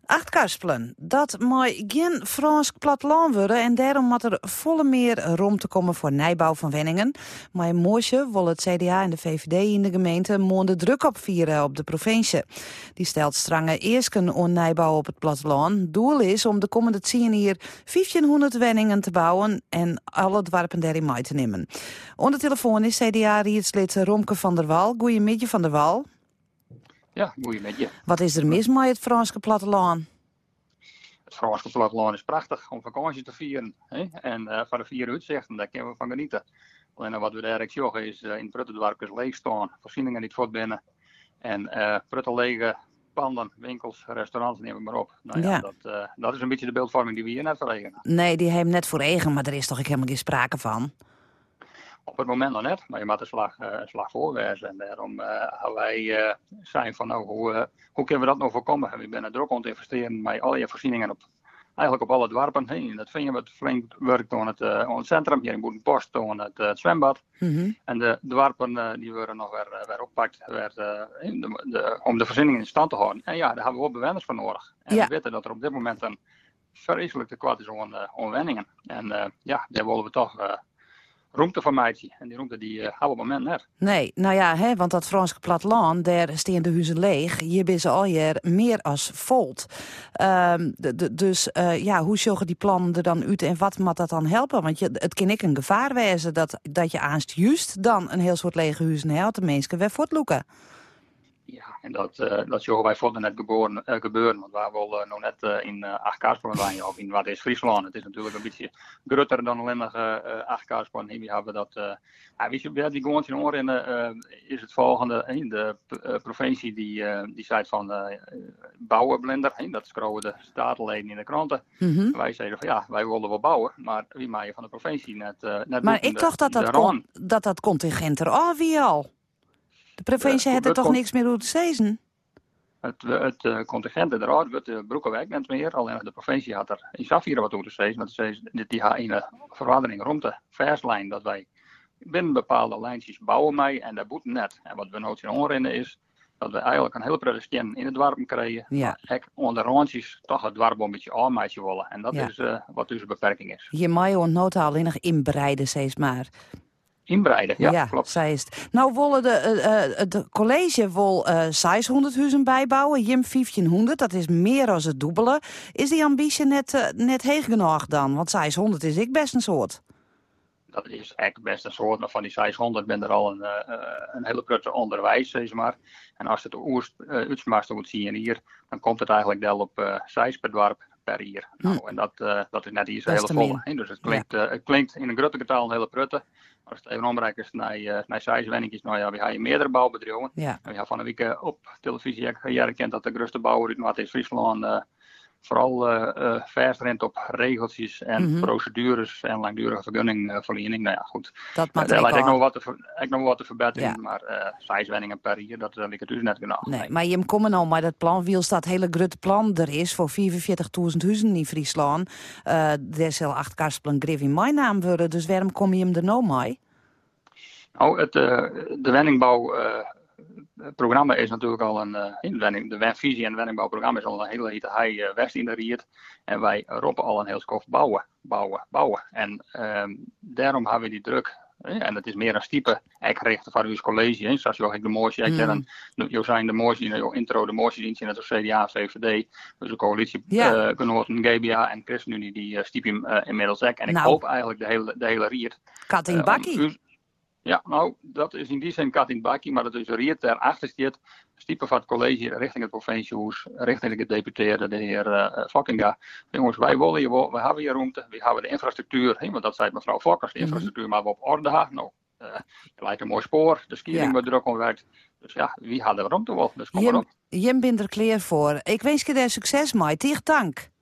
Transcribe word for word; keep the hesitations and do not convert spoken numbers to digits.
Achtkarspelen, dat mag geen Frans platteland worden en daarom moet er volle meer ruimte komen voor nijbouw van wenningen. Maar in Moosje wil het C D A en de V V D in de gemeente monden druk op vieren op de provincie. Die stelt strange eersken on nijbouw op het platteland. Doel is om de komende tien jaar vijftienhonderd wenningen te bouwen en alle dwarpen daarin mee te nemen. Onder de telefoon is C D A-rietslid Romke van der Wal. Goedemiddag Van der Wal. Ja, goedemiddag. Wat is er mis met het Franse platteland? Het Franse platteland is prachtig om vakantie te vieren. Hè? En uh, van de vier uitzichten, daar kunnen we van genieten. Alleen wat we daar zeggen is uh, in Pruttendorp is leeg staan, voorzieningen niet voort binnen. En uh, Prutten lege panden, winkels, restaurants, neem ik maar op. Nou ja, Ja. Dat, uh, dat is een beetje de beeldvorming die we hier net verlegen. Nee, die heeft net voor eigen, maar er is toch helemaal geen sprake van? Op het moment nog net, maar je moet een slag, uh, slag voorwijzen. En daarom uh, gaan wij uh, zijn van nou, hoe, uh, hoe kunnen we dat nou voorkomen? We zijn er druk om te investeren met al je voorzieningen op, eigenlijk op alle dwarpen. Hey, dat vind je wat flink werkt aan het, uh, aan het centrum, hier in Boetenpost, aan het, uh, het zwembad. Mm-hmm. En de dwarpen uh, die worden nog weer, uh, weer opgepakt weer, uh, de, de, om de voorzieningen in stand te houden. En ja, daar hebben we ook bewoners voor nodig. En Ja. we weten dat er op dit moment een vreselijk tekort is aan, uh, aan wenningen. En uh, ja, daar willen we toch... Uh, ruimte van meidje. En die ruimte die uh, hebben we op het moment net. Nee, nou ja, hè, want dat Franse platteland, daar staan de huizen leeg. Hier ben ze al jaar meer als volt. Um, de, de, dus uh, ja, hoe zorgen die plannen er dan uit en wat moet dat dan helpen? Want je, het kan ik een gevaar wezen dat, dat je aanst juist dan een heel soort lege huizen hebt. De mensen weer voortloeken. Ja, en dat, uh, dat zullen wij voor net geboren, uh, gebeuren. Want wij willen uh, nog net uh, in uh, Achtkarspelen of in wat is Friesland. Het is natuurlijk een beetje groter dan alleen nog uh, Achtkarspelen. We hebben dat... Uh, ja, weet je, die gewoon in oren uh, is het volgende. Hey, de uh, provincie die, uh, die zei van uh, bouwenblinder. Hey, dat schreeuwen de statenleden in de kranten. Mm-hmm. Wij zeiden van ja, wij willen wel bouwen. Maar wie mag je van de provincie net... Uh, net Maar ik dacht dat dat, kon, dat dat contingent er al wie al. De provincie uh, heeft er toch kon... niks meer uit te zezen? Het, het uh, contingent eruit wordt de Broekenwijk net meer. Alleen de provincie had er in Safira wat over te zeggen. Dat ze die had een verandering rond de verslijn dat wij binnen bepaalde lijntjes bouwen mee en dat moet net. En wat we nooit zien onrennen is dat we eigenlijk een hele prettige skin in het dwarp krijgen. Ja. Maar onder de rondjes toch het dwarp een beetje aanmeidje willen. En dat Ja. is uh, wat dus de beperking is. Je mag je nota alleen nog inbreiden, steeds maar. Inbreiden, ja, ja klopt. Zij is het. Nou willen de, uh, de college wil uh, zeshonderd huizen bijbouwen, Jim vijftienhonderd, dat is meer dan het dubbele. Is die ambitie net, uh, net heeg genoeg dan? Want zeshonderd is ik best een soort. Dat is eigenlijk best een soort, maar van die zeshonderd ben er al een, uh, een hele grote onderwijs, zeg maar. En als het oerst uh, uitsmaakste moet zien hier, dan komt het eigenlijk wel op uh, zes per dwarp per jaar. Hm. Nou, en dat, uh, dat is net hier zo hele volle. He, dus het klinkt, ja. uh, het klinkt in een grote getal een hele prutte. Als het even ombereikt is naar, uh, naar zes wenningjes, nou ja, we hebben meerdere bouwbedrijven. Ja. En we hebben van een week uh, op televisie gekend dat de grootste bouwer uit Noord-Friesland uh, vooral uh, uh, vast rent op regeltjes en mm-hmm. procedures en langdurige vergunningverlening. Nou ja, goed. Dat uh, daar lijkt ik nog wat te, ver, nog wat te verbeteren, ja. maar uh, zes wenningen per jaar, dat lijkt het dus net genoeg. Nee, nee. Maar je komt nou met het plan, wiels dat hele grote plan er is voor vierenveertigduizend huizen in Friesland. Uh, daar zal Achtkarspelen Griff in mijn naam worden, dus waarom kom je hem er nou mee? Nou, het, uh, de wenningbouw... Uh, Het programma is natuurlijk al een, uh, de wenvisie en het wenningbouwprogramma is al een hele hete hei uh, west in de riet. En wij roepen al een heel skof bouwen, bouwen, bouwen. En um, daarom hebben we die druk. Eh, en het is meer een stiepe eikgerichte van uw college. Eh, zoals je ook de mooiste, mm. en je zijn de mooiste in de intro, de mooiste dienst in het C D A, V V D. Dus de coalitie, ja. uh, G B A en ChristenUnie die uh, stiep hem uh, inmiddels ook. En ik nou. hoop eigenlijk de hele, de hele riet. Kat in bakkie. Uh, Ja, nou, dat is in die zin kat in het bakkie, maar dat is riet daarachter staat, stiepen van het college richting het provinciehuis, richting de gedeputeerde, de heer uh, Fokkinga. Jongens, wij willen hier, we hebben hier ruimte, we hebben de infrastructuur, he, want dat zei mevrouw Fokkers, de infrastructuur mm-hmm. maar we op orde hebben. Nou, uh, je lijkt een mooi spoor, de skiering ja. wordt druk omwerkt. Dus ja, wie had er ruimte wel, dus kom maar op. Je bent er klaar voor. Ik wens je daar succes mee, tegen dank.